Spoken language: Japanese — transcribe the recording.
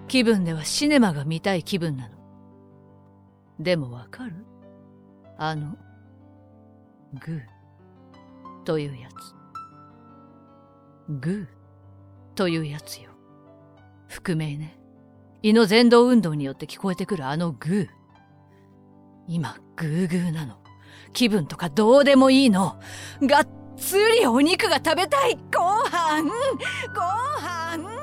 気分ではシネマが見たい気分なの。でもわかる？グーというやつ。グーというやつよ。覆名ね。胃の蠕動運動によって聞こえてくるグー。今、グーグーなの。気分とかどうでもいいの。がっつりお肉が食べたい。ご飯